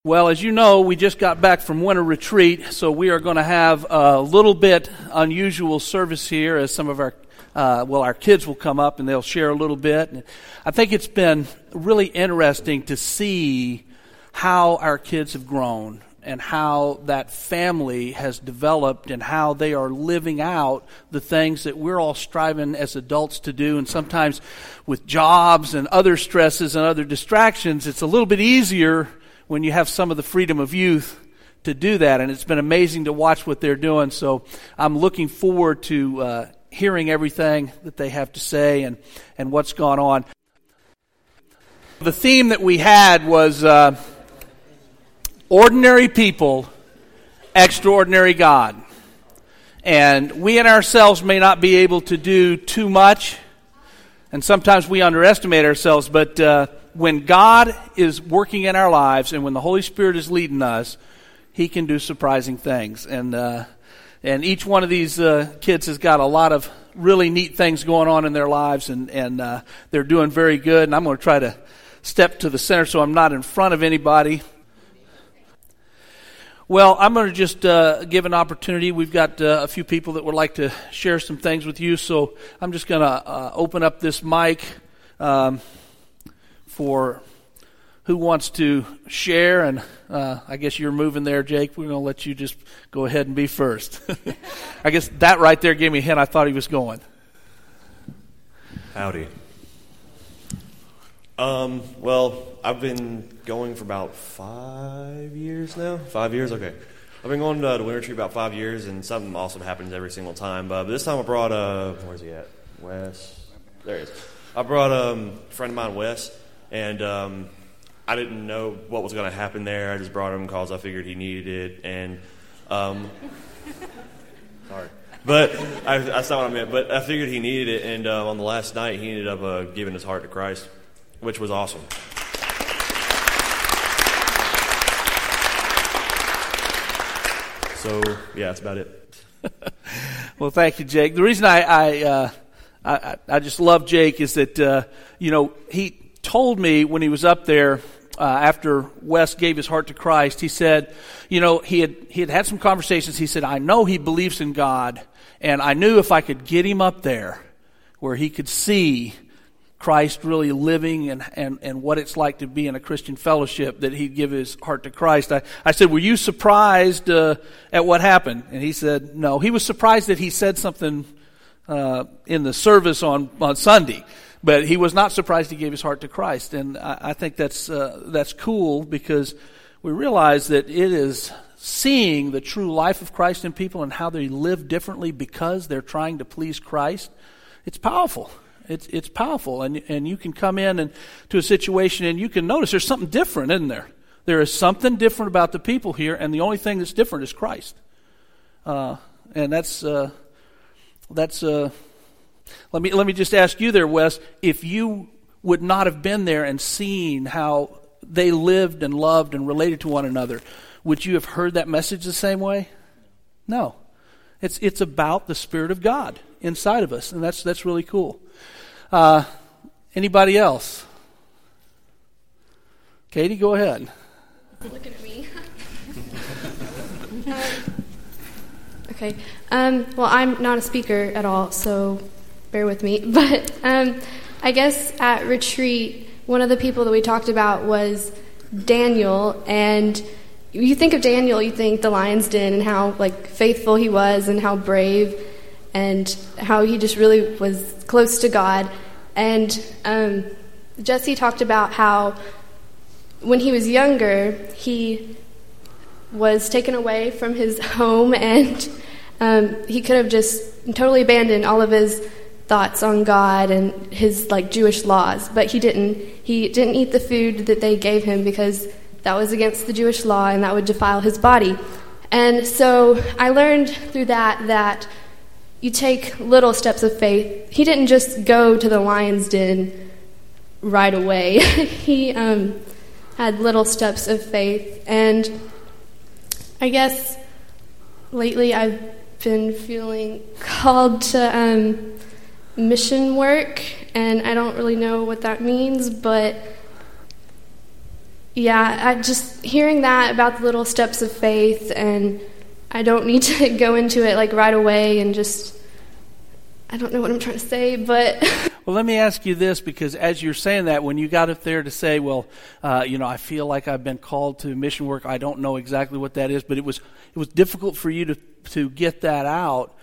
Well, as you know, we just got back from winter retreat, so we are going to have a little bit unusual service here as some of our kids will come up and they'll share a little bit. I think it's been really interesting to see how our kids have grown and how that family has developed and how they are living out the things that we're all striving as adults to do. And sometimes with jobs and other stresses and other distractions, it's a little bit easier when you have some of the freedom of youth to do that. And it's been amazing to watch what they're doing. So I'm looking forward to hearing everything that they have to say and what's gone on. The theme that we had was ordinary people, extraordinary God. And we in ourselves may not be able to do too much, and sometimes we underestimate ourselves, but when God is working in our lives and when the Holy Spirit is leading us, He can do surprising things. And each one of these kids has got a lot of really neat things going on in their lives, and they're doing very good. And I'm going to try to step to the center so I'm not in front of anybody. Well, I'm going to just give an opportunity. We've got a few people that would like to share some things with you, so I'm just going to open up this mic for who wants to share. And I guess you're moving there, Jake. We're going to let you just go ahead and be first. I guess that right there gave me a hint. I thought he was going. Howdy. Well, I've been going for about 5 years now. 5 years? Okay. I've been going to winter retreat about 5 years, and something awesome happens every single time. But this time I brought, where's he at? Wes. There he is. I brought a friend of mine, Wes, and I didn't know what was going to happen there. I just brought him because I figured he needed it, and sorry. But that's not what I meant. But I figured he needed it, and on the last night he ended up giving his heart to Christ, which was awesome. So, yeah, that's about it. Well, thank you, Jake. The reason I just love Jake is that, he told me when he was up there after Wes gave his heart to Christ, he said, he had some conversations. He said, I know he believes in God, and I knew if I could get him up there where he could see Christ really living and what it's like to be in a Christian fellowship, that he'd give his heart to Christ. I said, were you surprised at what happened? And he said, no. He was surprised that he said something in the service on Sunday, but he was not surprised he gave his heart to Christ. And I think that's cool, because we realize that it is seeing the true life of Christ in people and how they live differently because they're trying to please Christ. It's powerful. It's powerful, and you can come in to a situation and you can notice there's something different, isn't there? There is something different about the people here, and the only thing that's different is Christ. And that's let me just ask you there, Wes, if you would not have been there and seen how they lived and loved and related to one another, would you have heard that message the same way? No. It's about the Spirit of God inside of us, and that's really cool. Anybody else? Katie, go ahead. Looking at me. Okay. Well, I'm not a speaker at all, so bear with me. But I guess at retreat, one of the people that we talked about was Daniel. And you think of Daniel, you think the lion's den and how faithful he was and how brave and how he just really was close to God. And Jesse talked about how when he was younger, he was taken away from his home, and he could have just totally abandoned all of his thoughts on God and his Jewish laws, but he didn't. He didn't eat the food that they gave him because that was against the Jewish law and that would defile his body. And so I learned through that you take little steps of faith. He didn't just go to the lion's den right away. He had little steps of faith. And I guess lately I've been feeling called to mission work, and I don't really know what that means, but Yeah, I just hearing that about the little steps of faith, and I don't need to go into it like right away and just, I don't know what I'm trying to say, but... Well, let me ask you this, because as you're saying that, when you got up there to say, well, I feel like I've been called to mission work, I don't know exactly what that is, but it was difficult for you to get that out.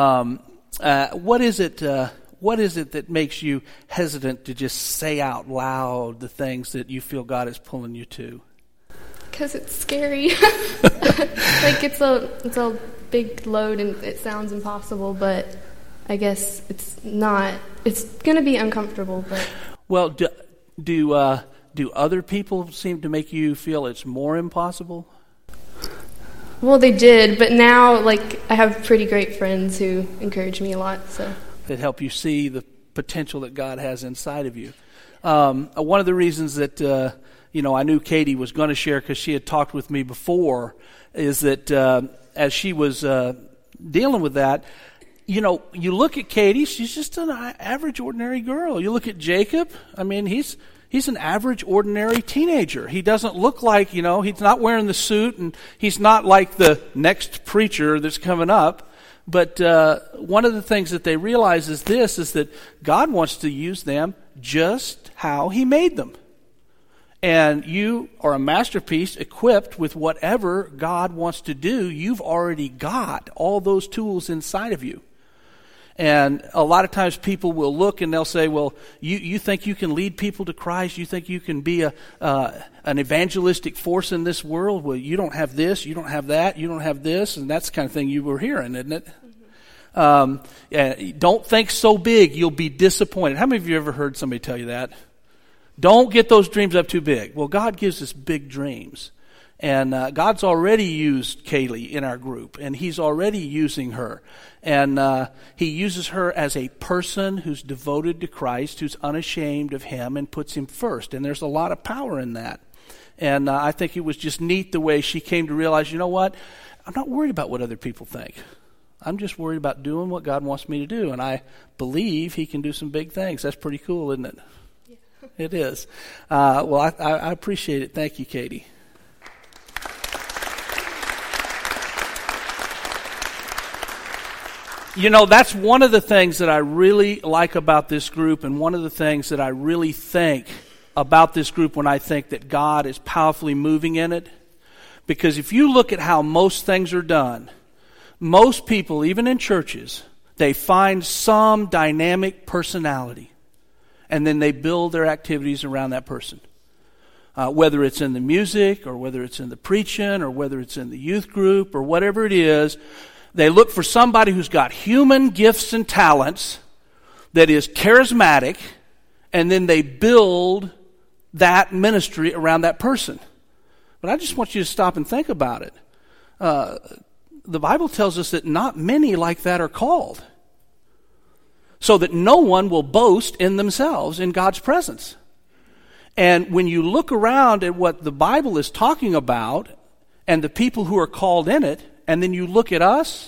What is it that makes you hesitant to just say out loud the things that you feel God is pulling you to? Because it's scary. Like it's a big load and it sounds impossible, but I guess it's not. It's going to be uncomfortable, but... Well, do other people seem to make you feel it's more impossible? Well, they did, but now, like, I have pretty great friends who encourage me a lot, so... That help you see the potential that God has inside of you. One of the reasons that, I knew Katie was going to share, because she had talked with me before, is that as she was dealing with that, you look at Katie, she's just an average, ordinary girl. You look at Jacob, I mean, he's an average, ordinary teenager. He doesn't look like, he's not wearing the suit, and he's not like the next preacher that's coming up. But one of the things that they realize is that God wants to use them just how He made them. And you are a masterpiece equipped with whatever God wants to do. You've already got all those tools inside of you. And a lot of times people will look and they'll say, well, you think you can lead people to Christ? You think you can be an evangelistic force in this world? Well, you don't have this, you don't have that, you don't have this, and that's the kind of thing you were hearing, isn't it? Mm-hmm. Don't think so big, you'll be disappointed. How many of you ever heard somebody tell you that? Don't get those dreams up too big. Well, God gives us big dreams. And God's already used Kaylee in our group, and He's already using her. And He uses her as a person who's devoted to Christ, who's unashamed of Him, and puts Him first. And there's a lot of power in that. And I think it was just neat the way she came to realize, you know what? I'm not worried about what other people think. I'm just worried about doing what God wants me to do. And I believe He can do some big things. That's pretty cool, isn't it? Yeah. It is. Well, I appreciate it. Thank you, Katie. That's one of the things that I really like about this group, and one of the things that I really think about this group when I think that God is powerfully moving in it. Because if you look at how most things are done, most people, even in churches, they find some dynamic personality, and then they build their activities around that person. Whether it's in the music, or whether it's in the preaching, or whether it's in the youth group, or whatever it is, they look for somebody who's got human gifts and talents, that is charismatic, and then they build that ministry around that person. But I just want you to stop and think about it. The Bible tells us that not many like that are called, so that no one will boast in themselves in God's presence. And when you look around at what the Bible is talking about, and the people who are called in it, and then you look at us,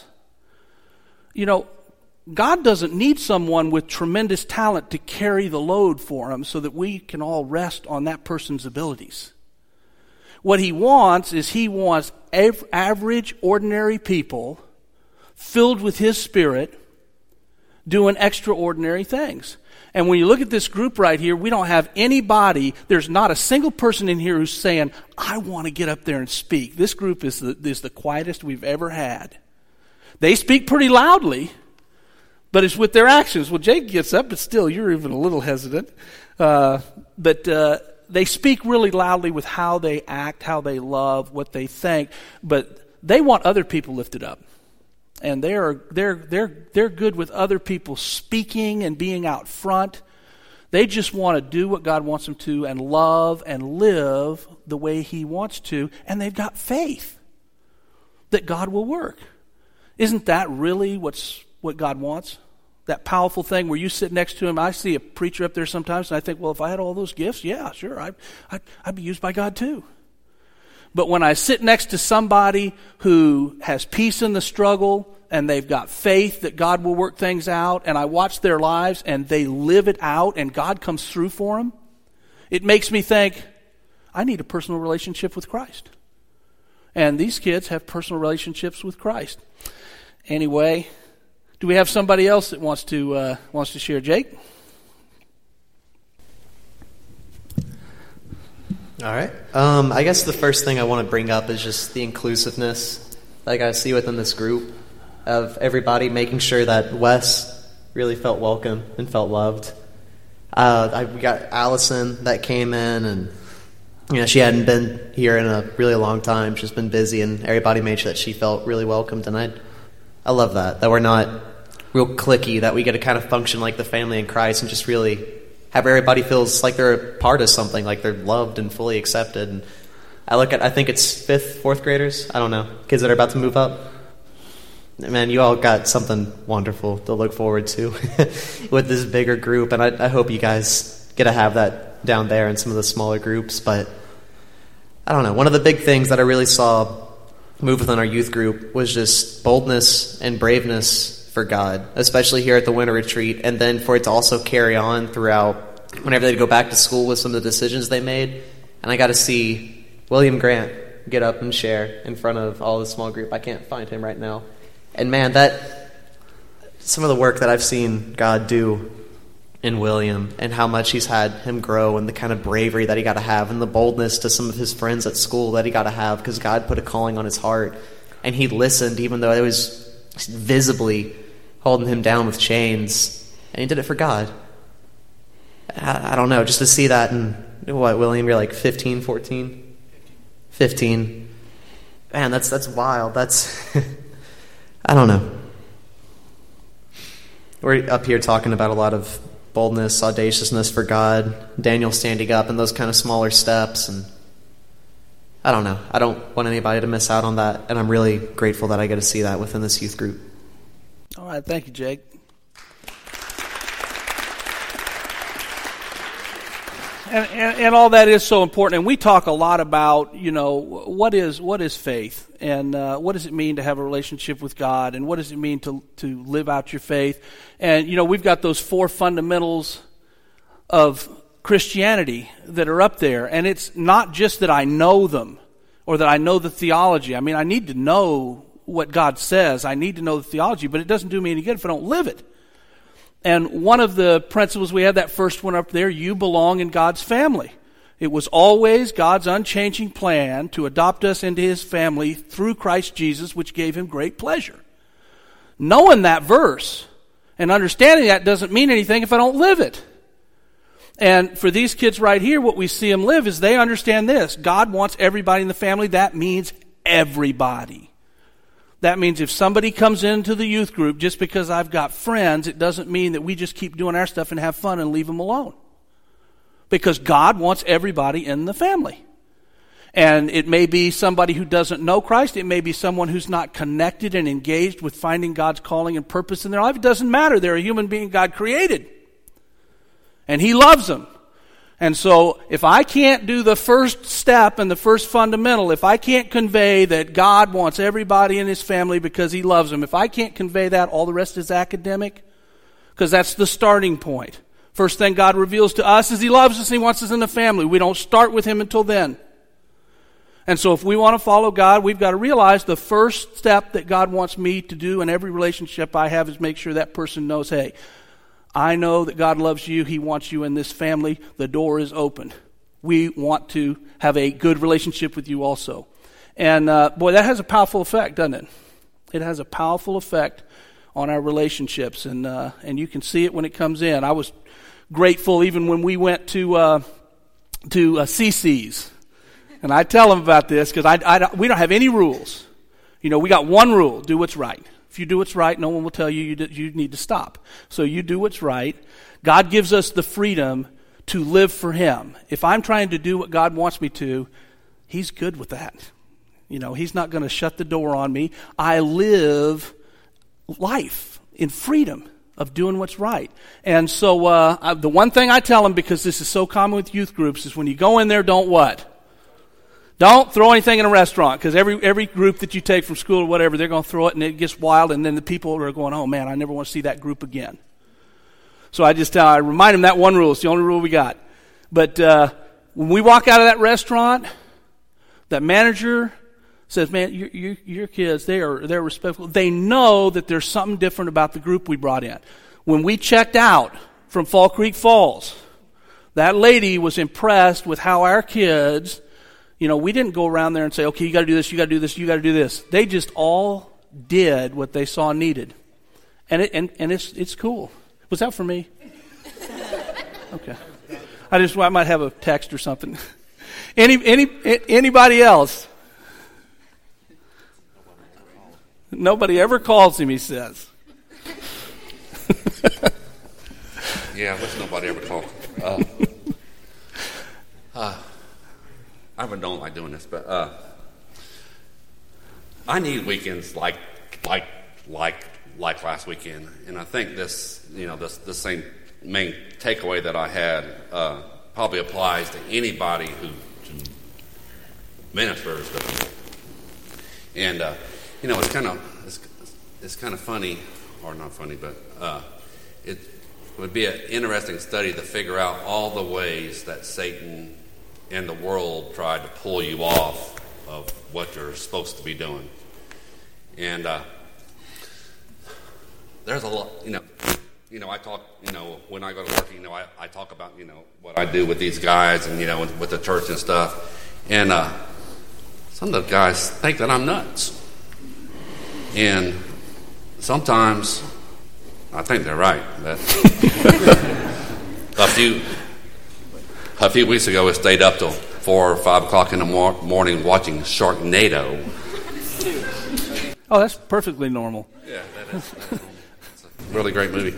God doesn't need someone with tremendous talent to carry the load for Him so that we can all rest on that person's abilities. What He wants is average, ordinary people filled with His Spirit doing extraordinary things. And when you look at this group right here, we don't have anybody, there's not a single person in here who's saying, I want to get up there and speak. This group is the quietest we've ever had. They speak pretty loudly, but it's with their actions. Well, Jake gets up, but still, you're even a little hesitant. But they speak really loudly with how they act, how they love, what they think, but they want other people lifted up. And they're good with other people speaking and being out front. They just want to do what God wants them to and love and live the way He wants to. And they've got faith that God will work. Isn't that really what God wants? That powerful thing where you sit next to Him. I see a preacher up there sometimes and I think, well, if I had all those gifts, yeah, sure, I'd be used by God too. But when I sit next to somebody who has peace in the struggle and they've got faith that God will work things out, and I watch their lives and they live it out and God comes through for them, it makes me think, I need a personal relationship with Christ. And these kids have personal relationships with Christ. Anyway, do we have somebody else that wants to share? Jake? All right. I guess the first thing I want to bring up is just the inclusiveness, like I see within this group, of everybody making sure that Wes really felt welcome and felt loved. We got Allison that came in, and she hadn't been here in a really long time. She's been busy, and everybody made sure that she felt really welcomed. And I love that we're not real cliquey, that we get to kind of function like the family in Christ and just really have everybody feels like they're a part of something, like they're loved and fully accepted. And I think it's 5th, 4th graders, I don't know, kids that are about to move up. Man, you all got something wonderful to look forward to with this bigger group, and I hope you guys get to have that down there in some of the smaller groups. But I don't know, one of the big things that I really saw move within our youth group was just boldness and braveness for God, especially here at the winter retreat, and then for it to also carry on throughout whenever they go back to school with some of the decisions they made. And I got to see William Grant get up and share in front of all the small group. I can't find him right now. And man, that some of the work that I've seen God do in William, and how much he's had him grow, and the kind of bravery that he got to have, and the boldness to some of his friends at school that he got to have, because God put a calling on his heart, and he listened even though it was visibly holding him down with chains, and he did it for God. I don't know, just to see that. And what, William, you're like 15, 14? 15. Man, that's wild. That's I don't know. We're up here talking about a lot of boldness, audaciousness for God, Daniel standing up, and those kind of smaller steps. And I don't know. I don't want anybody to miss out on that, and I'm really grateful that I get to see that within this youth group. All right, thank you, Jake. And all that is so important. And we talk a lot about, what is faith, and what does it mean to have a relationship with God, and what does it mean to live out your faith. And, we've got those 4 fundamentals of Christianity that are up there. And it's not just that I know them or that I know the theology. I mean, I need to know what God says. I need to know the theology, but it doesn't do me any good if I don't live it. And one of the principles we had, that first one up there, you belong in God's family. It was always God's unchanging plan to adopt us into his family through Christ Jesus, which gave him great pleasure. Knowing that verse and understanding that doesn't mean anything if I don't live it. And for these kids right here, what we see them live is they understand this. God wants everybody in the family. That means everybody. That means if somebody comes into the youth group, just because I've got friends, it doesn't mean that we just keep doing our stuff and have fun and leave them alone. Because God wants everybody in the family. And it may be somebody who doesn't know Christ. It may be someone who's not connected and engaged with finding God's calling and purpose in their life. It doesn't matter. They're a human being God created. And he loves them. And so if I can't do the first step and the first fundamental, if I can't convey that God wants everybody in his family because he loves them, if I can't convey that, all the rest is academic, because that's the starting point. First thing God reveals to us is he loves us and he wants us in the family. We don't start with him until then. And so if we want to follow God, we've got to realize the first step that God wants me to do in every relationship I have is make sure that person knows, hey, I know that God loves you. He wants you in this family. The door is open. We want to have a good relationship with you also. And boy, that has a powerful effect, doesn't it? It has a powerful effect on our relationships, and you can see it when it comes in. I was grateful even when we went to CC's, and I tell them about this because we don't have any rules. We got one rule: do what's right. If you do what's right, no one will tell you need to stop. So you do what's right. God gives us the freedom to live for him. If I'm trying to do what God wants me to, he's good with that. He's not going to shut the door on me. I live life in freedom of doing what's right. And so the one thing I tell them, because this is so common with youth groups, is when you go in there, don't what? Don't throw anything in a restaurant, because every group that you take from school or whatever, they're going to throw it and it gets wild, and then the people are going, oh man, I never want to see that group again. So I remind them that one rule. It's the only rule we got. But when we walk out of that restaurant, that manager says, man, your kids, they're respectful. They know that there's something different about the group we brought in. When we checked out from Fall Creek Falls, that lady was impressed with how our kids, we didn't go around there and say, okay, you got to do this, you got to do this, you got to do this. They just all did what they saw needed. And it's cool. Was that for me? Okay. I might have a text or something. Anybody else? Nobody ever calls him, he says. Yeah, what's nobody ever called? I really don't like doing this, but I need weekends like last weekend, and I think this same main takeaway that I had probably applies to anybody who ministers to people. And it's kind of funny, or not funny, but it would be an interesting study to figure out all the ways that Satan and the world tried to pull you off of what you're supposed to be doing. And there's a lot, I talk, when I go to work, I talk about, what I do with these guys and, with the church and stuff. And some of the guys think that I'm nuts. And sometimes I think they're right. But a few weeks ago, I stayed up till 4 or 5 o'clock in the morning watching Sharknado. Oh, that's perfectly normal. Yeah, that is normal. It's a really great movie.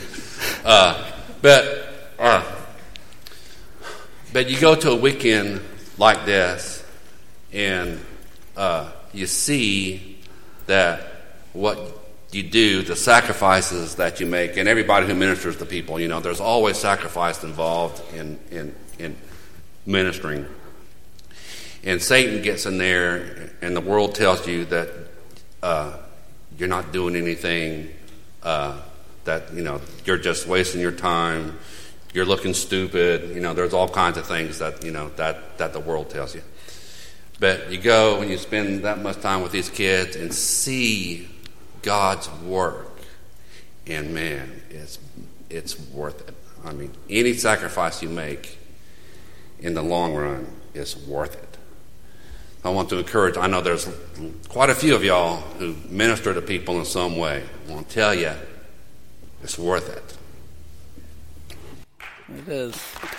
But you go to a weekend like this, and you see that what you do, the sacrifices that you make, and everybody who ministers to people, there's always sacrifice involved in ministering. And Satan gets in there, and the world tells you that you're not doing anything, that you're just wasting your time, you're looking stupid. There's all kinds of things that that the world tells you. But you go and you spend that much time with these kids and see God's work, and man, it's worth it. I mean, any sacrifice you make in the long run is worth it. I want to encourage, I know there's quite a few of y'all who minister to people in some way. I want to tell you, it's worth it. It is.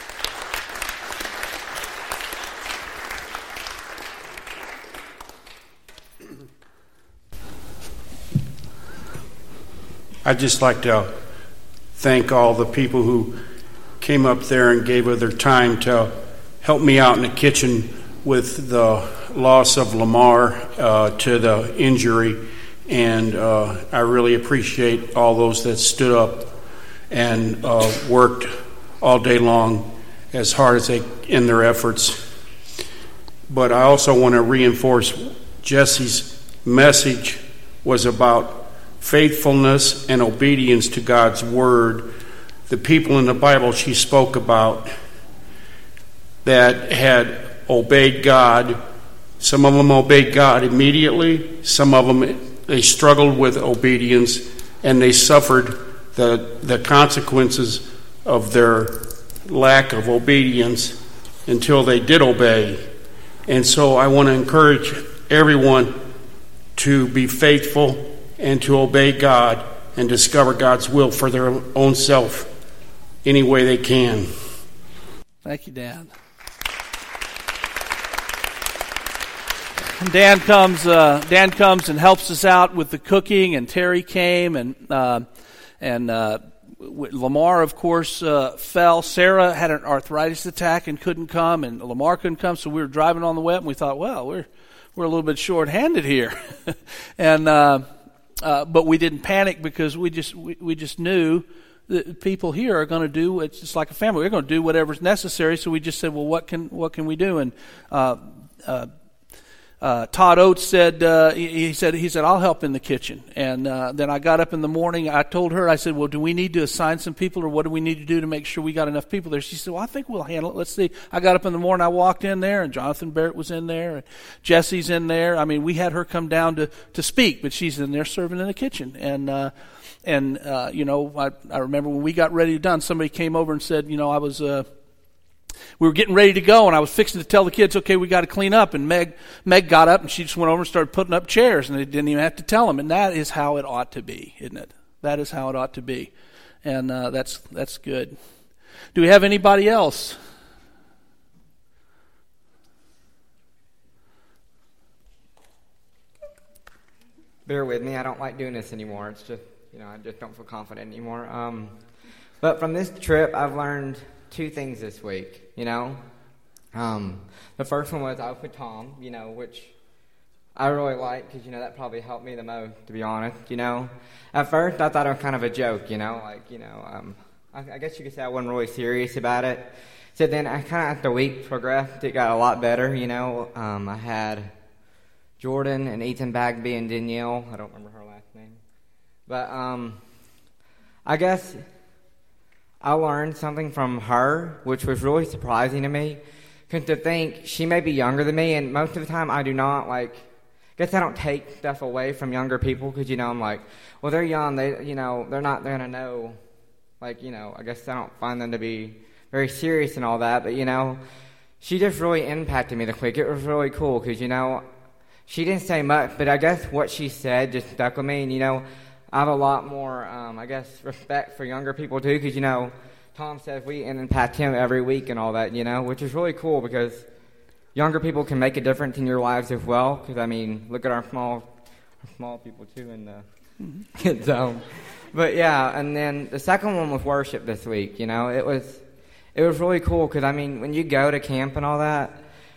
I'd just like to thank all the people who came up there and gave of their time to help me out in the kitchen with the loss of Lamar to the injury. And I really appreciate all those that stood up and worked all day long as hard as they in their efforts. But I also want to reinforce Jesse's message was about faithfulness and obedience to God's word. The people in the Bible she spoke about that had obeyed God, some of them obeyed God immediately, some of them they struggled with obedience, and they suffered the consequences of their lack of obedience until they did obey. And so I want to encourage everyone to be faithful and to obey God and discover God's will for their own self any way they can. Thank you, Dan. Dan comes and helps us out with the cooking, and Terry came, and Lamar, of course, fell. Sarah had an arthritis attack and couldn't come, and Lamar couldn't come, so we were driving on the way up, and we thought, well, we're a little bit short-handed here. And but we didn't panic because we just knew that people here are going to do, it's just like a family, we're going to do whatever's necessary. So we just said, well, what can we do? And Todd Oates said, he said, I'll help in the kitchen. And then I got up in the morning. I told her, I said, well, do we need to assign some people, or what do we need to do to make sure we got enough people there? She said, well, I think we'll handle it. Let's see. I got up in the morning. I walked in there, and Jonathan Barrett was in there, and Jesse's in there. I mean, we had her come down to speak, but she's in there serving in the kitchen. And I remember when we got ready done, somebody came over and said, we were getting ready to go, and I was fixing to tell the kids, okay, we got to clean up. And Meg got up, and she just went over and started putting up chairs, and they didn't even have to tell them. And that is how it ought to be, isn't it? That is how it ought to be. And that's good. Do we have anybody else? Bear with me. I don't like doing this anymore. It's just, I just don't feel confident anymore. But from this trip, I've learned 2 things this week, The first one was I was with Tom, which I really like because, that probably helped me the most, to be honest, At first, I thought it was kind of a joke, I guess you could say I wasn't really serious about it. So then I kind of, as the week progressed, it got a lot better, I had Jordan and Ethan Bagby and Danielle. I don't remember her last name. But I guess I learned something from her, which was really surprising to me. Because to think she may be younger than me, and most of the time I do not, I guess I don't take stuff away from younger people because, I'm like, well, they're young, they're not going to know, I guess I don't find them to be very serious and all that, but, she just really impacted me this week. It was really cool because, she didn't say much, but I guess what she said just stuck with me, and, I have a lot more, respect for younger people, too, because, Tom says we impact him every week and all that, which is really cool because younger people can make a difference in your lives as well, because, look at our small people, too, in the kids' zone. But, yeah, and then the second one was worship this week, it was really cool because, when you go to camp and all that,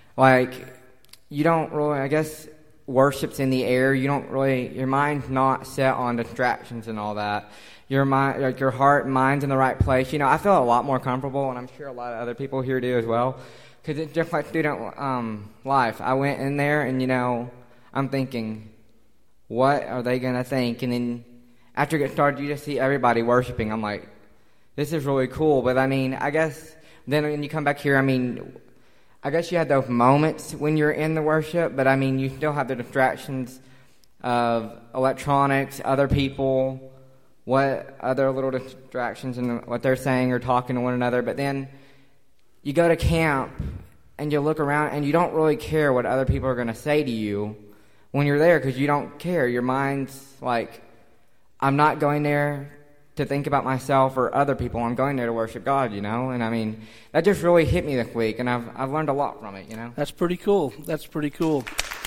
you don't really, I guess, worship's in the air. You don't really, your mind's not set on distractions and all that. Your mind, your heart and mind's in the right place. I feel a lot more comfortable, and I'm sure a lot of other people here do as well, because it's just like student life. I went in there, and I'm thinking, what are they gonna think? And then after you get started, you just see everybody worshiping. I'm like, this is really cool. But I guess then when you come back here, I guess you have those moments when you're in the worship, but you still have the distractions of electronics, other people, what other little distractions and what they're saying or talking to one another. But then you go to camp and you look around and you don't really care what other people are going to say to you when you're there because you don't care. Your mind's like, I'm not going there to think about myself or other people. I'm going there to worship God, And that just really hit me this week, and I've learned a lot from it, That's pretty cool. That's pretty cool.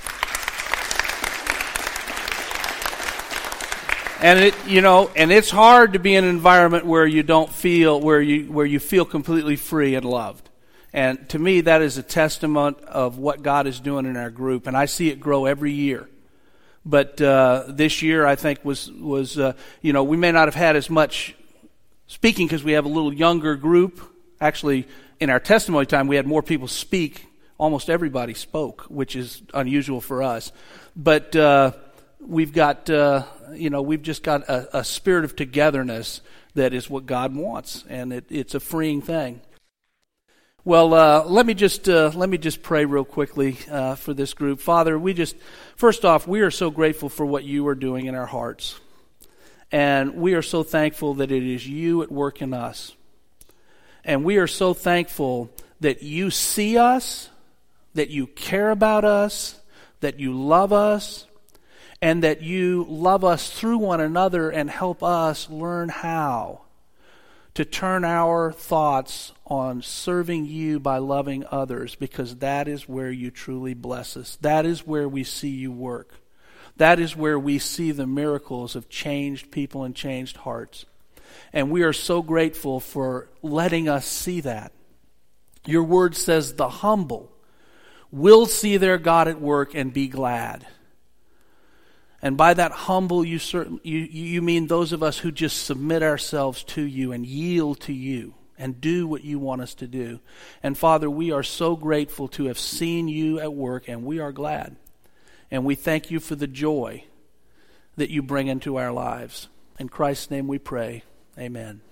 And it's hard to be in an environment where you don't feel where you feel completely free and loved. And to me, that is a testament of what God is doing in our group, and I see it grow every year. But this year, I think was we may not have had as much speaking because we have a little younger group. Actually, in our testimony time, we had more people speak. Almost everybody spoke, which is unusual for us. But we've just got a spirit of togetherness that is what God wants, and it's a freeing thing. Well, let me just pray real quickly for this group. Father, first off, we are so grateful for what you are doing in our hearts. And we are so thankful that it is you at work in us. And we are so thankful that you see us, that you care about us, that you love us, and that you love us through one another and help us learn how to turn our thoughts on serving you by loving others, because that is where you truly bless us. That is where we see you work. That is where we see the miracles of changed people and changed hearts. And we are so grateful for letting us see that. Your word says the humble will see their God at work and be glad. And by that humble, you mean those of us who just submit ourselves to you and yield to you and do what you want us to do. And Father, we are so grateful to have seen you at work, and we are glad. And we thank you for the joy that you bring into our lives. In Christ's name we pray. Amen.